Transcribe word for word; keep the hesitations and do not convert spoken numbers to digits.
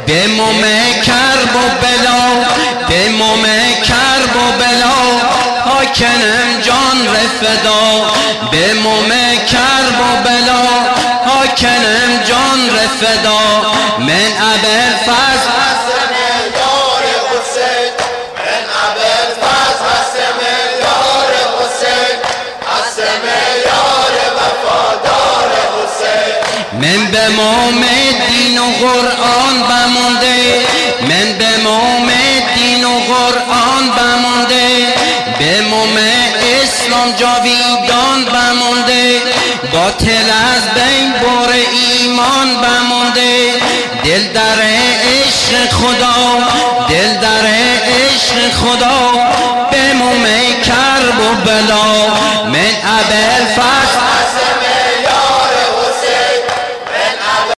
به موم کرب و بلا، به موم کرب و بلا ها کنم جان رفدا، به موم کرب و بلا ها کنم جان رفدا. من ابوالفضل هستم یار حسین، من ابوالفضل هستم یار حسین، هستم یار وفادار حسین. من به موم دین و قرآن بمونده، من به موم دین و قرآن بمونده، به موم اسلام جاویدان بمونده، باطل از بین بر ایمان بمونده. دل در عشق خدا، دل در عشق خدا، به موم کرب و بلا. من ابوالفضل